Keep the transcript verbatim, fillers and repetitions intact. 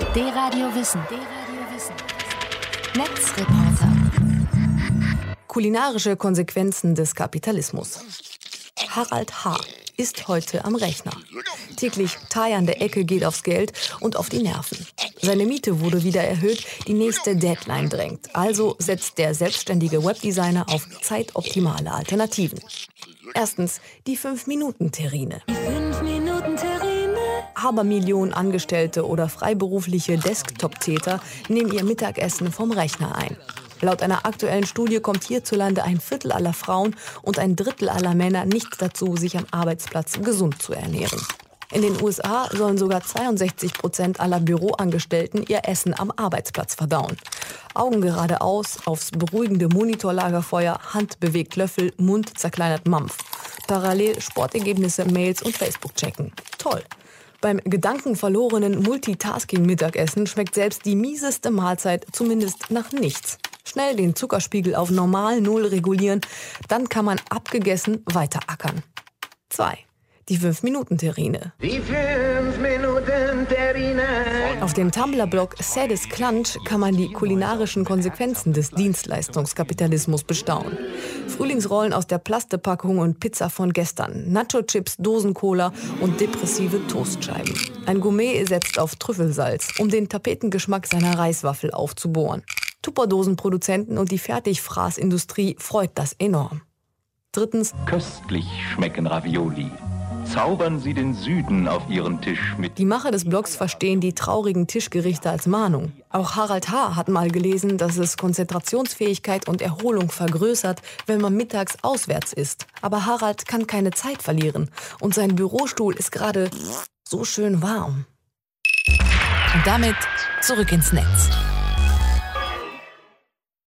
D-Radio Wissen. D-Radio Wissen. Netzreporter. Kulinarische Konsequenzen des Kapitalismus. Harald H. ist heute am Rechner. Täglich Thai an der Ecke geht aufs Geld und auf die Nerven. Seine Miete wurde wieder erhöht, die nächste Deadline drängt. Also setzt der selbstständige Webdesigner auf zeitoptimale Alternativen. Erstens die fünf-Minuten-Terrine. Abermillionen Angestellte oder freiberufliche Desktop-Täter nehmen ihr Mittagessen vom Rechner ein. Laut einer aktuellen Studie kommt hierzulande ein Viertel aller Frauen und ein Drittel aller Männer nicht dazu, sich am Arbeitsplatz gesund zu ernähren. In den U S A sollen sogar zweiundsechzig Prozent aller Büroangestellten ihr Essen am Arbeitsplatz verdauen. Augen geradeaus, aufs beruhigende Monitorlagerfeuer, Hand bewegt Löffel, Mund zerkleinert Mampf. Parallel Sportergebnisse, Mails und Facebook checken. Toll! Beim gedankenverlorenen Multitasking-Mittagessen schmeckt selbst die mieseste Mahlzeit zumindest nach nichts. Schnell den Zuckerspiegel auf normal Null regulieren, dann kann man abgegessen weiter ackern. zwei. Die fünf-Minuten-Terrine. Die fünf-Minuten-Terrine. Auf dem Tumblr-Blog Sadist Clunch kann man die kulinarischen Konsequenzen des Dienstleistungskapitalismus bestaunen. Frühlingsrollen aus der Plastepackung und Pizza von gestern, Nacho-Chips, Dosen-Cola und depressive Toastscheiben. Ein Gourmet setzt auf Trüffelsalz, um den Tapetengeschmack seiner Reiswaffel aufzubohren. Tupperdosenproduzenten und die Fertigfraßindustrie freut das enorm. Drittens. Köstlich schmecken Ravioli. Zaubern Sie den Süden auf Ihren Tisch mit. Die Macher des Blogs verstehen die traurigen Tischgerichte als Mahnung. Auch Harald H. hat mal gelesen, dass es Konzentrationsfähigkeit und Erholung vergrößert, wenn man mittags auswärts isst. Aber Harald kann keine Zeit verlieren. Und sein Bürostuhl ist gerade so schön warm. Und damit zurück ins Netz.